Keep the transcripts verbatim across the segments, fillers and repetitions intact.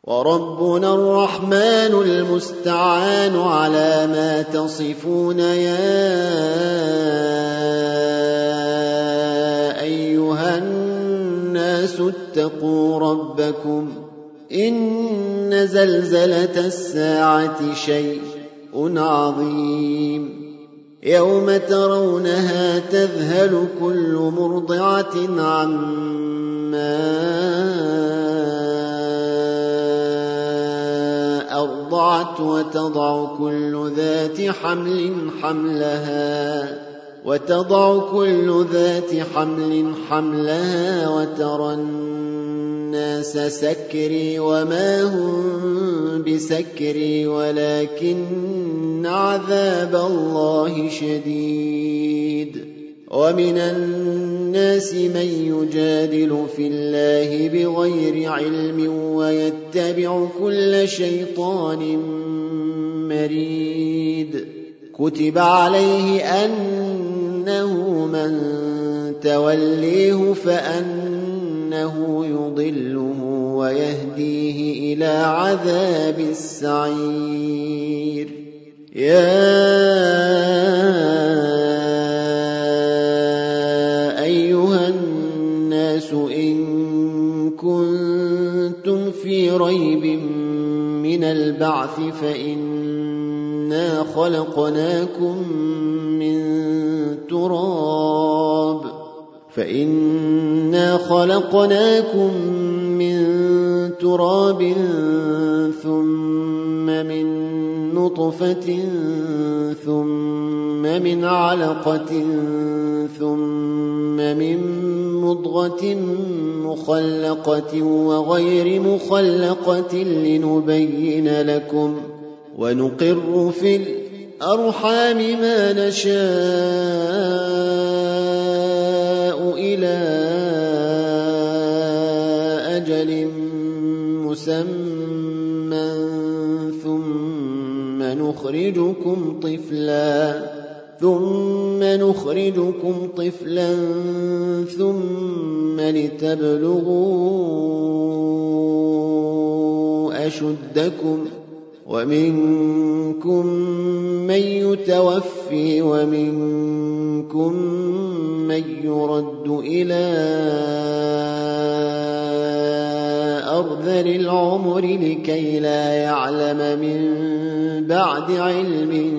وربنا الرحمن المستعان على ما تصفون. يا أيها الناس اتقوا ربكم إن زلزلة الساعة شيء عظيم يوم ترونها تذهل كل مرضعة عما أرضعت وتضع كل ذات حمل حملها وتضع كل ذات حمل حملها وترى الناس سكري وما هم بسكري ولكن عذاب الله شديد. ومن الناس من يجادل في الله بغير علم ويتبع كل شيطان مريد. كتب عليه أنه من توليه فأنه يضله ويهديه إلى عذاب السعير. يا أيها الناس إن كنتم في ريب من البعث فإنا خلقناكم من تراب فإنا خلقناكم من تراب ثم من نطفة ثم من علقة ثم من مضغة مخلقة وغير مخلقة لنبين لكم ونقر في الأرحام ما نشاء إلى أجل مسمى ثم نخرجكم طفلا ثم نخرجكم طفلا ثم لتبلغوا أشدكم ومنكم من يتوفي ومنكم من يرد إلى أرذل العمر لكي لا يعلم من بعد علم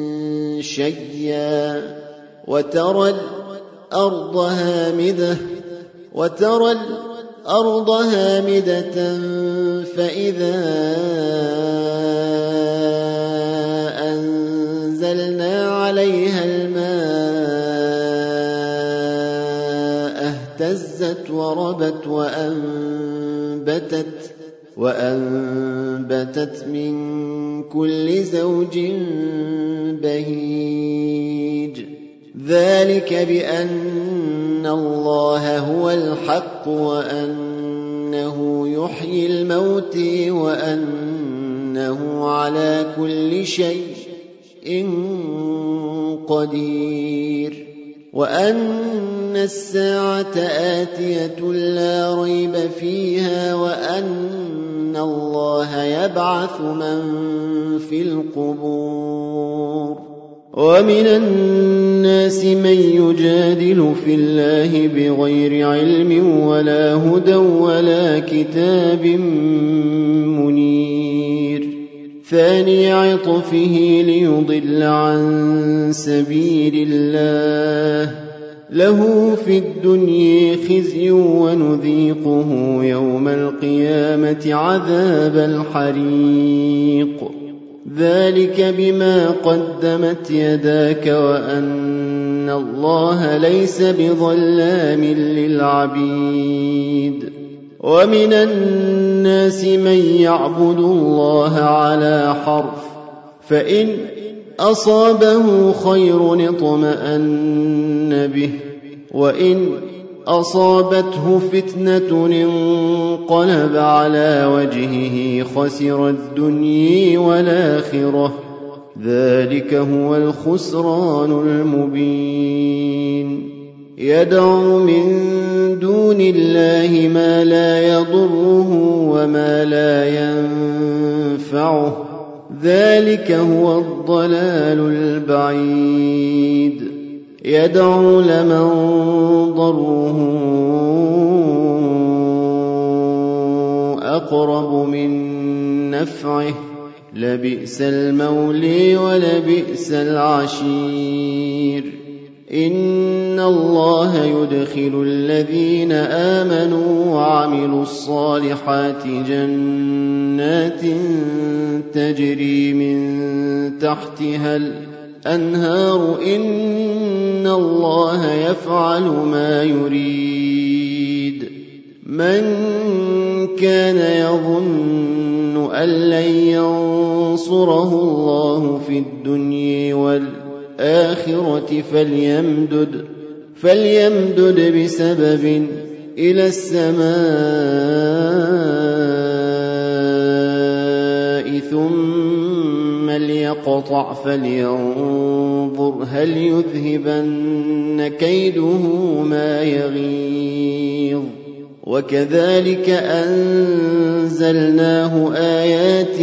شيئا. وترى الأرض هامدة وترى الأرض هامدة فإذا أنزلنا عليها الماء اهتزت وربت وأنبتت وأنبتت من كل زوج بهيج. ذلك بأن الله هو الحق وأنه يحيي الموت وأنه على كل شيء قدير وأن الساعة آتية لا ريب فيها وأن الله يبعث من في القبور. ومن الناس من يجادل في الله بغير علم ولا هدى ولا كتاب منير. ثاني عطفه ليضل عن سبيل الله له في الدنيا خزي ونذيقه يوم القيامة عذاب الحريق. ذلك بما قدمت يداك وأن الله ليس بظلام للعبيد. ومن الناس من يعبد الله على حرف فإن أصابه خير اطمأن به وإن أصابته فتنة انقلب على وجهه خسر الدنيا والآخرة ذلك هو الخسران المبين. يدعو من دون الله ما لا يضره وما لا ينفعه ذلك هو الضلال البعيد يدعو لمن ضره أقرب من نفعه لبئس المولي ولبئس العشير إن الله يدخل الذين آمنوا وعملوا الصالحات جنات تجري من تحتها الأنهار إن الله يفعل ما يريد من كان يظن أن لن ينصره الله في الدنيا والآخرة فليمدد فليمدد بسبب إلى السماء ثم ليقطع فلينظر هل يذهبن كيده ما يغيظ وكذلك أنزلناه آيات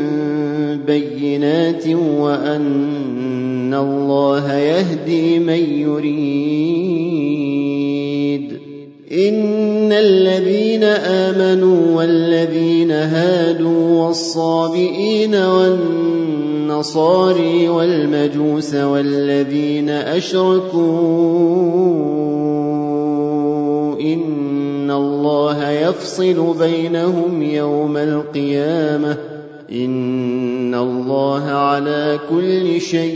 بينات وأن الله يهدي من يريد إن الذين آمنوا والذين هادوا والصابئين والنصاري والمجوس والذين أشركوا إن الله يفصل بينهم يوم القيامة إن الله على كل شيء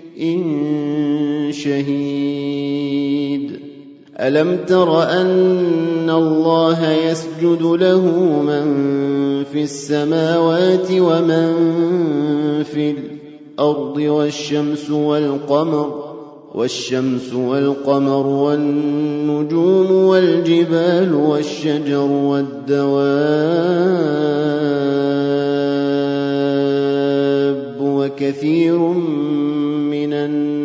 شهيد ألم تر أن الله يسجد له من في السماوات ومن في الأرض والشمس والقمر والشمس والقمر والنجوم والجبال والشجر والدواب وكثير من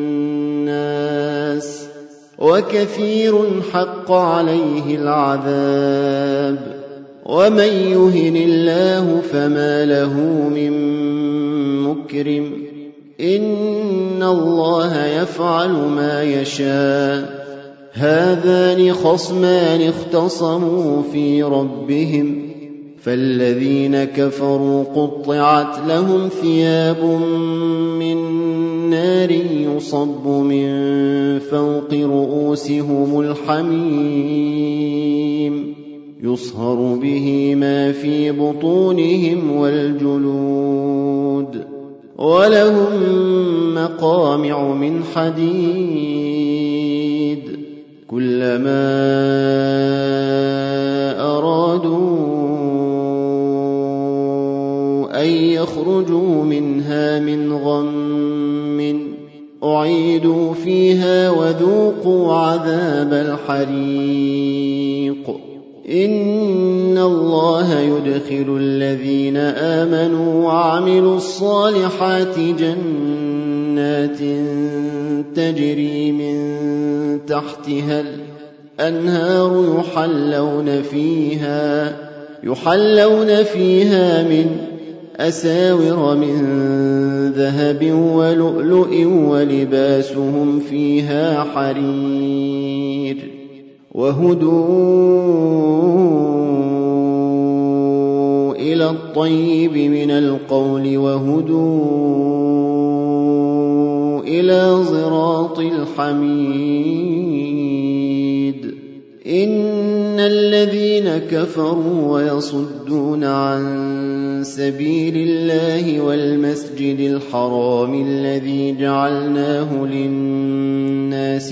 الناس وكثير حق عليه العذاب ومن يهن الله فما له من مكرم إن الله يفعل ما يشاء هذان خصمان اختصموا في ربهم فالذين كفروا قطعت لهم ثياب من نار يصب من فوق رؤوسهم الحميم يصهر به ما في بطونهم والجلود ولهم مقامع من حديد كلما أرادوا أن يخرجوا منها من غم أعيدوا فيها وذوقوا عذاب الحريق إن الله يدخل الذين آمنوا وعملوا الصالحات جنات تجري من تحتها الأنهار يحلون فيها يحلون فيها من أساور من ذهب ولؤلؤ ولباسهم فيها حرير وهدوا إلى الطيب من القول وهدوا إلى صراط الحميد إن الذين كفروا ويصدون عن سبيل الله والمسجد الحرام الذي جعلناه للناس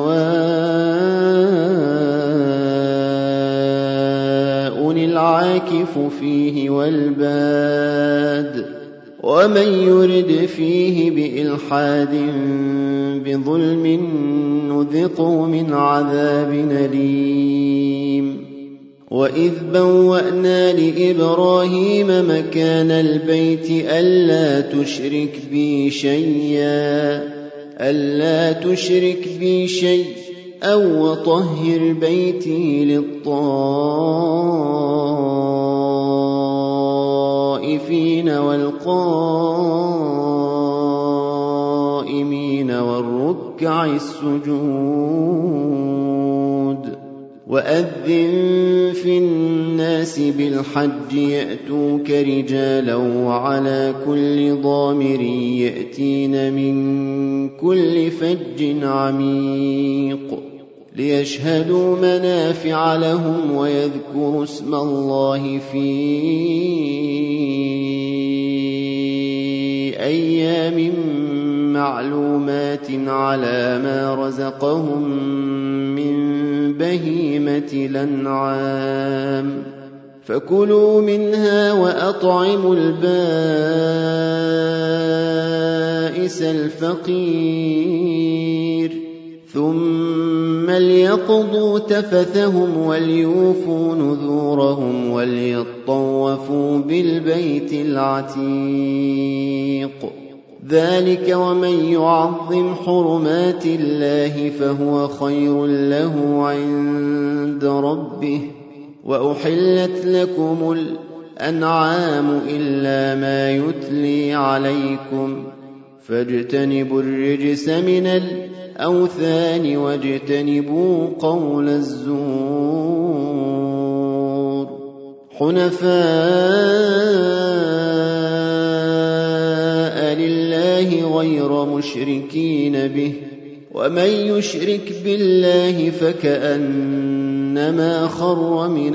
سواء العاكف فيه والباد ومن يرد فيه بإلحاد بظلم نذقه من عذاب أليم وإذ بوأنا لإبراهيم مكان البيت ألا تشرك بي شيئا ألا تشرك بي شيء أو وطهر بيتي للطائفين والقائمين والركع السجود وأذن في الناس بالحج يأتوك رجالا وعلى كل ضامر يأتين من كل فج عميق ليشهدوا منافع لهم ويذكروا اسم الله في أيام معلومات على ما رزقهم من بهيمة الأنعام فكلوا منها وأطعموا البائس الفقير ثم ليقضوا تفثهم وليوفوا نذورهم وليطوفوا بالبيت العتيق ذلك ومن يعظم حرمات الله فهو خير له عند ربه وأحلت لكم الأنعام إلا ما يتلي عليكم فاجتنبوا الرجس من الأوثان واجتنبوا قول الزور حنفاء لله غير مشركين به ومن يشرك بالله فكأنما خر من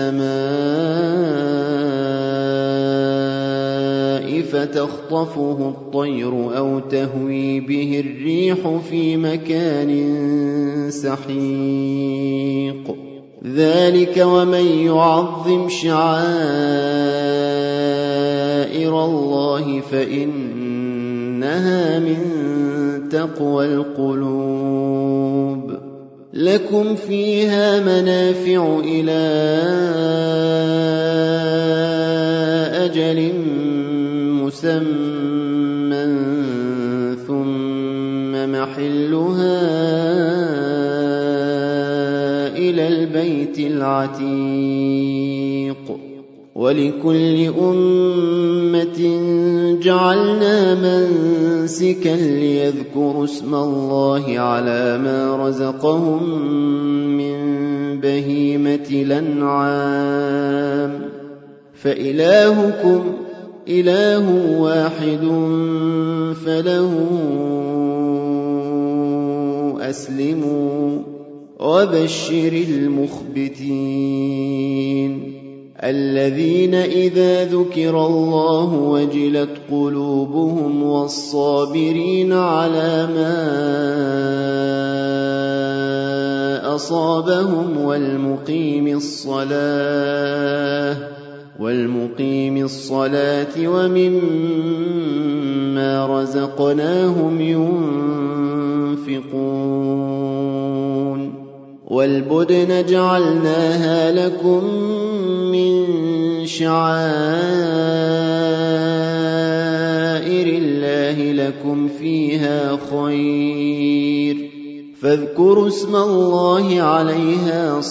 السماء فتخطفه الطير أو تهوي به الريح في مكان سحيق ذلك ومن يعظم شعائر الله فإنها من تقوى القلوب لكم فيها منافع إلى أجل مسمى ثم محلها إلى البيت العتيق ولكل أمة جعلنا منسكا ليذكروا اسم الله على ما رزقهم من بهيمة الأنعام فإلهكم إله واحد فله أسلموا وبشر المخبتين الذين إذا ذكر الله وجلت قلوبهم والصابرين على ما أصابهم والمقيم الصلاة والمقيم الصلاة ومما رزقناهم ينفقون والبدن جعلناها لكم من شعائر الله لكم فيها خير فاذكروا اسم الله عليها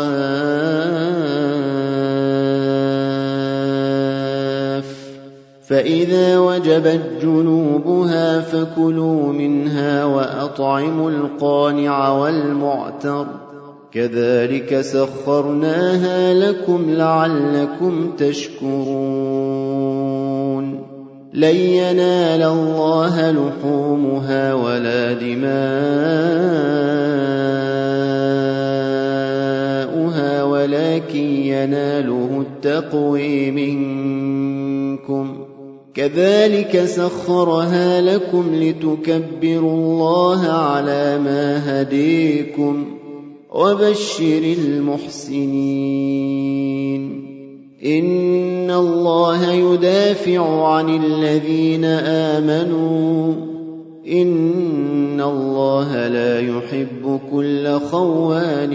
صواف فإذا وجبت جنوبها فكلوا منها وأطعموا القانع والمعتر كذلك سخرناها لكم لعلكم تشكرون لن ينال الله لحومها ولا دماؤها ولكن يناله التقوى منكم كذلك سخرها لكم لتكبروا الله على ما هديكم وبشر المحسنين إن الله يدافع عن الذين آمنوا إن الله لا يحب كل خوان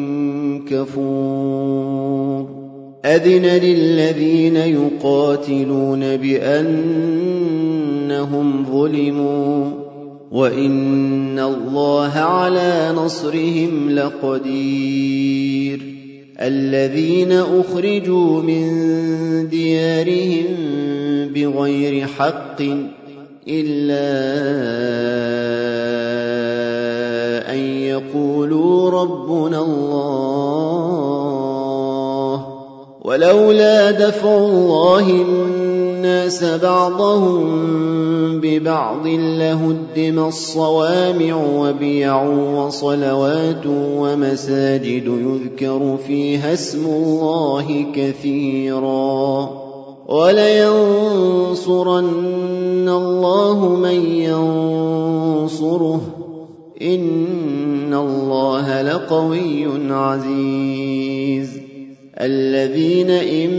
كفور أذن للذين يقاتلون بأنهم ظلموا وإن الله على نصرهم لقدير الذين أخرجوا من ديارهم بغير حق إلا أن يقولوا ربنا الله ولولا دفع الله الناس بعضهم ببعض لهدم الصوامع وبيع وصلوات ومساجد يذكر فيها اسم الله كثيرا ولينصرن الله من ينصره إن الله لقوي عزيز الذين إن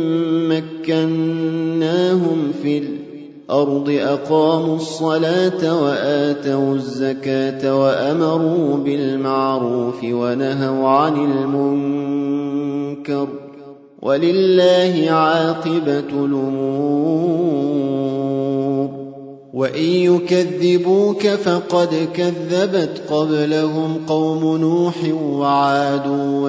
مكناهم في الأرض أقاموا الصلاة وآتوا الزكاة وأمروا بالمعروف ونهوا عن المنكر ولله عاقبة الأمور وإن يكذبوك فقد كذبت قبلهم قوم نوح وعاد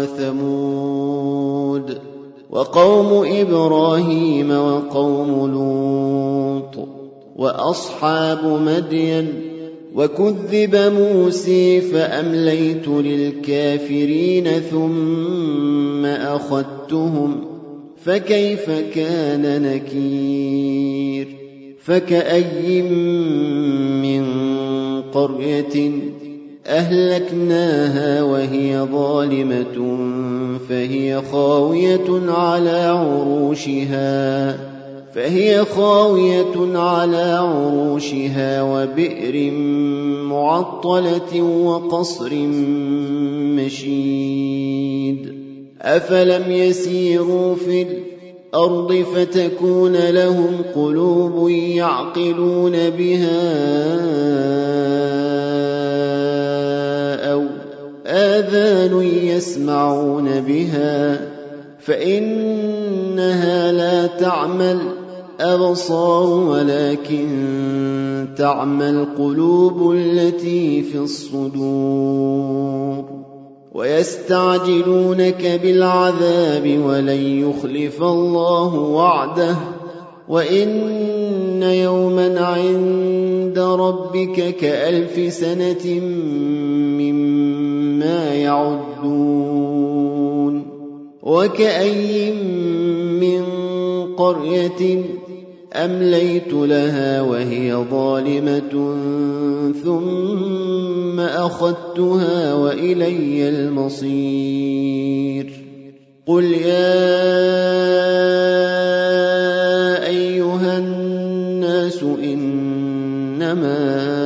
وثمود وقوم إبراهيم وقوم لوط وأصحاب مدين وكذب موسى فأمليت للكافرين ثم أخذتهم فكيف كان نكير فكأي من قرية أهلكناها وهي ظالمة فهي خاوية على عروشها فهي خاوية على عروشها وبئر معطلة وقصر مشيد أفلم يسيروا في الأرض فتكون لهم قلوب يعقلون بها أو آذان يسمعون بها فإنها لا تعمى الأبصار ولكن تعمى القلوب التي في الصدور ويستعجلونك بالعذاب ولن يخلف الله وعده وإن يوما عند ربك كألف سنة مما يعدون وكأي من قرية أمليت لها وهي ظالمة ثم أخذتها وإلي المصير قل يا أيها الناس إنما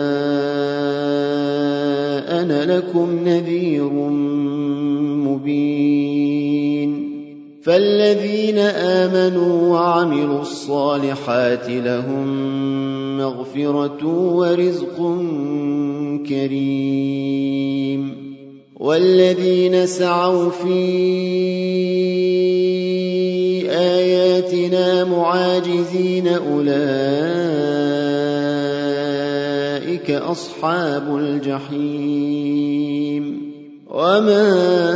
أنا لكم نذير مبين فالذين آمنوا وعملوا الصالحات لهم مغفرة ورزق كريم والذين سعوا في آياتنا معاجزين أولئك أصحاب الجحيم وما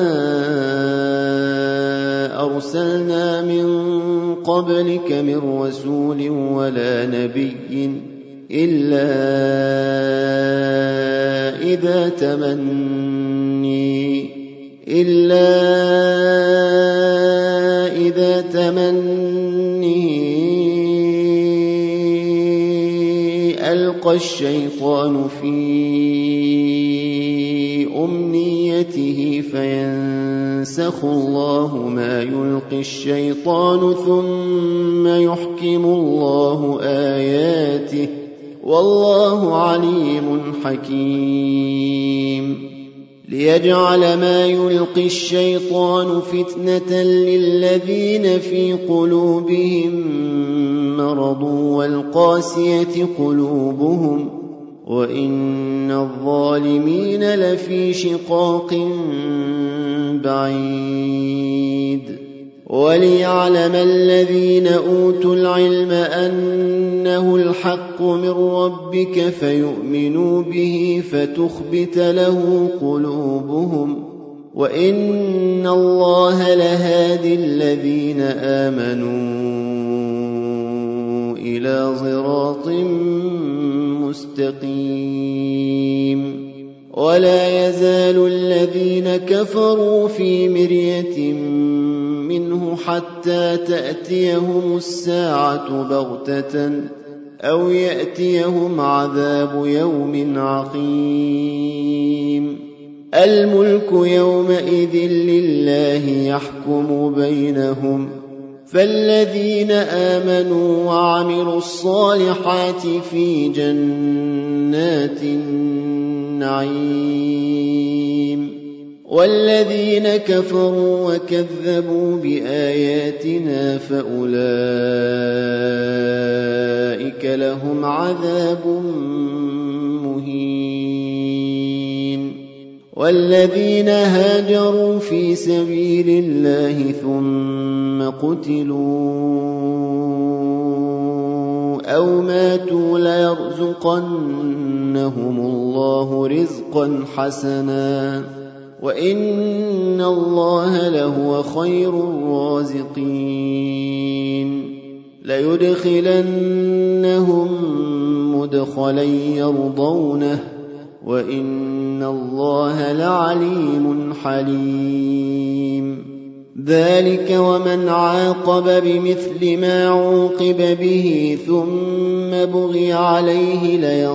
أرسلنا من قبلك من رسول ولا نبي إلا إذا تمني إلا إذا تمني ألقى الشيطان في أمنيته فينسخ الله ما يلقي الشيطان ثم يحكم الله آياته والله عليم حكيم ليجعل ما يلقي الشيطان فتنة للذين في قلوبهم مرض والقاسية قلوبهم وإن الظالمين لفي شقاق بعيد وَلِيَعْلَمَ الَّذِينَ أُوتُوا الْعِلْمَ أَنَّهُ الْحَقُّ مِنْ رَبِّكَ فَيُؤْمِنُوا بِهِ فَتُخْبِتَ لَهُ قُلُوبُهُمْ وَإِنَّ اللَّهَ لَهَادِ الَّذِينَ آمَنُوا إِلَى صِرَاطٍ مُسْتَقِيمٍ وَلَا يَزَالُ الَّذِينَ كَفَرُوا فِي مِرْيَةٍ مِّنْهُ حَتَّى تَأْتِيَهُمُ السَّاعَةُ بَغْتَةً أَوْ يَأْتِيَهُمْ عَذَابُ يَوْمٍ عَقِيمٍ الْمُلْكُ يَوْمَئِذٍ لِّلَّهِ يَحْكُمُ بَيْنَهُمْ فَالَّذِينَ آمَنُوا وَعَمِلُوا الصَّالِحَاتِ فِي جَنَّاتِ النَّعِيمِ وَالَّذِينَ كَفَرُوا وَكَذَّبُوا بِآيَاتِنَا فَأُولَٰئِكَ لَهُمْ عَذَابٌ مُّهِينٌ وَالَّذِينَ هَاجَرُوا فِي سَبِيلِ اللَّهِ ثُمَّ قُتِلُوا أَوْ مَاتُوا لَيَرْزُقَنَّهُمُ اللَّهُ رِزْقًا حَسَنًا وَإِنَّ اللَّهَ لَهُوَ خَيْرُ الرَّازِقِينَ لَيُدْخِلَنَّهُم مُّدْخَلًا يَرْضَوْنَهُ وَإِنَّ اللَّهَ لَعَلِيمٌ حَلِيمٌ ذَلِكَ وَمَنْ عَاقَبَ بِمِثْلِ مَا عُوقِبَ بِهِ ثُمَّ بُغِيَ عَلَيْهِ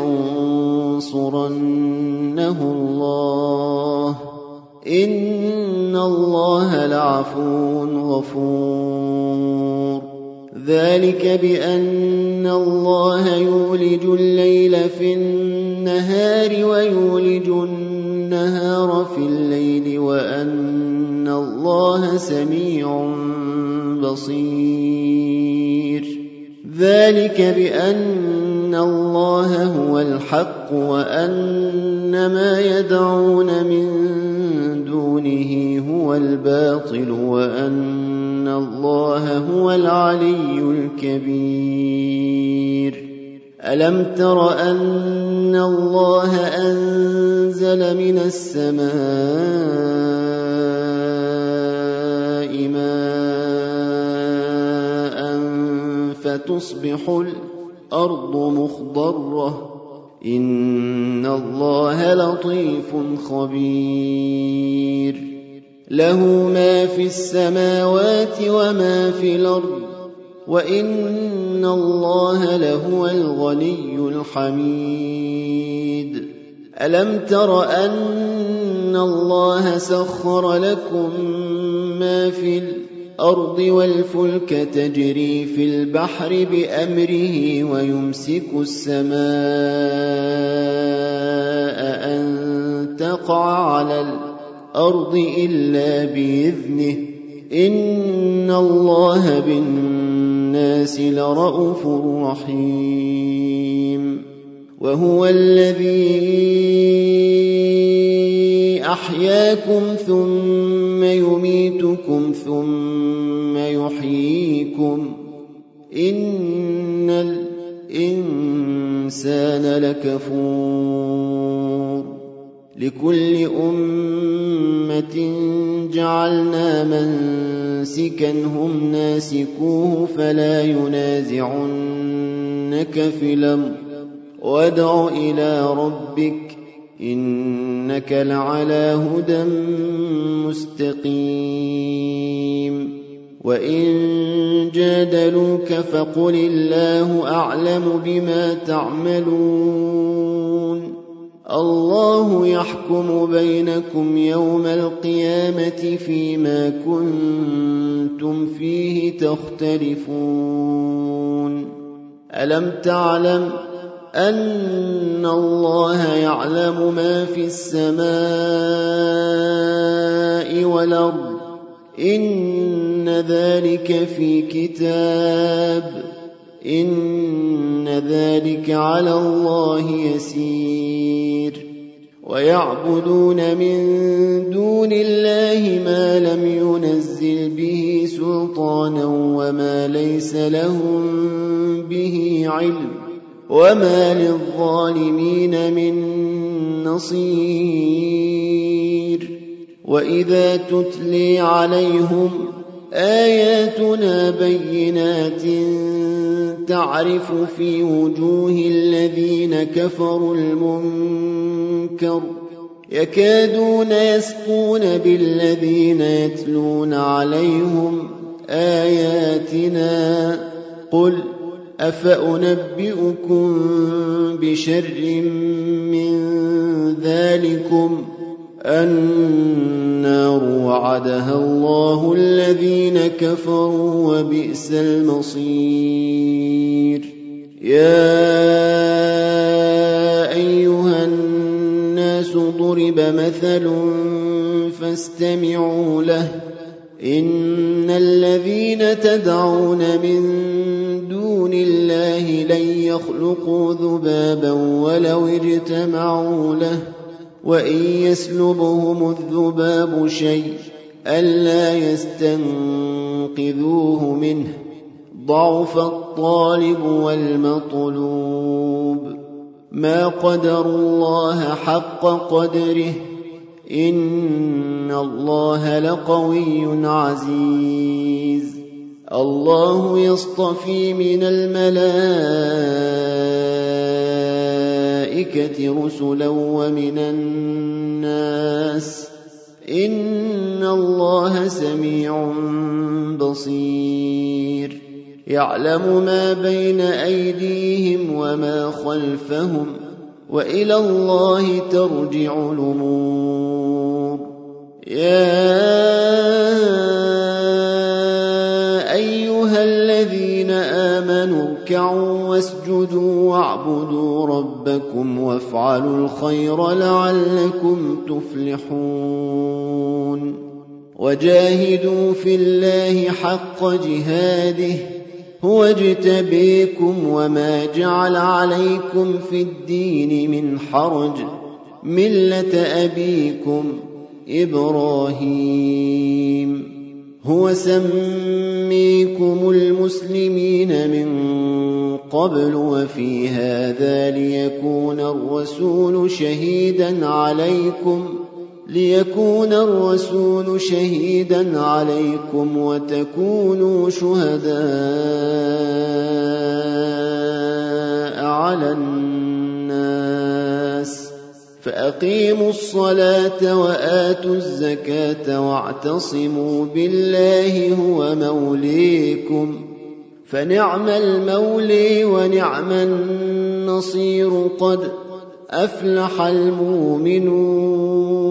لَيَنصُرَنَّهُ اللَّهُ إِنَّ اللَّهَ لَعَفُوٌّ غَفُورٌ ذَلِكَ بِأَنَّ اللَّهَ يُولِجُ اللَّيْلَ فِي النَّهَارِ وَيُولِجُ النَّهَارَ في الليل وأن الله سميع بصير ذلك بأن الله هو الحق وأن ما يدعون من دونه هو الباطل وأن الله هو العلي الكبير ألم تر أن الله أنزل من السماء ماء فتصبح الأرض مخضرة إن الله لطيف خبير له ما في السماوات وما في الأرض وإن الله لهو الغني الحميد ألم تر أن الله سخر لكم ما في الأرض والفلك تجري في البحر بأمره ويمسك السماء أن تقع على الأرض إلا بإذنه إن الله بالناس لرءوف رحيم وهو الذي أحياكم ثم يميتكم ثم يحييكم إن الإنسان لكفور لكل أمة جعلنا منسكا هم ناسكوه فلا ينازعنك في الأمر وادع إلى ربك إنك لعلى هدى مستقيم وإن جادلوك فقل الله أعلم بما تعملون الله يحكم بينكم يوم القيامة فيما كنتم فيه تختلفون ألم تعلم أن الله يعلم ما في السماء والأرض إن ذلك في كتاب إن ذلك على الله يسير ويعبدون من دون الله ما لم ينزل به سلطانا وما ليس لهم به علم وما للظالمين من نصير. وإذا تتلي عليهم آياتنا بينات تعرف في وجوه الذين كفروا المنكر يكادون يسقون بالذين يتلون عليهم آياتنا قل أفأنبئكم بشر من ذلكم النار وعدها الله الذين كفروا وبئس المصير. يا أيها الناس ضرب مثل فاستمعوا له إن الذين تدعون من دون الله لن يخلقوا ذبابا ولو اجتمعوا له وإن يسلبهم الذباب شيء ألا يستنقذوه منه ضعف الطالب والمطلوب. ما قدروا الله حق قدره إن الله لقوي عزيز. الله يصطفي من الملائكة رسلا ومن الناس إن الله سميع بصير. يعلم ما بين أيديهم وما خلفهم وإلى الله ترجع الأمور. يا أيها الذين آمنوا اركعوا واسجدوا واعبدوا ربكم وافعلوا الخير لعلكم تفلحون. وجاهدوا في الله حق جهاده هو اجتبيكم وما جعل عليكم في الدين من حرج ملة أبيكم إبراهيم هو سميكم المسلمين من قبل وفي هذا ليكون الرسول شهيدا عليكم ليكون الرسول شهيدا عليكم وتكونوا شهداء على الناس فأقيموا الصلاة وآتوا الزكاة واعتصموا بالله هو موليكم فنعم المولي ونعم النصير. قد أفلح المؤمنون.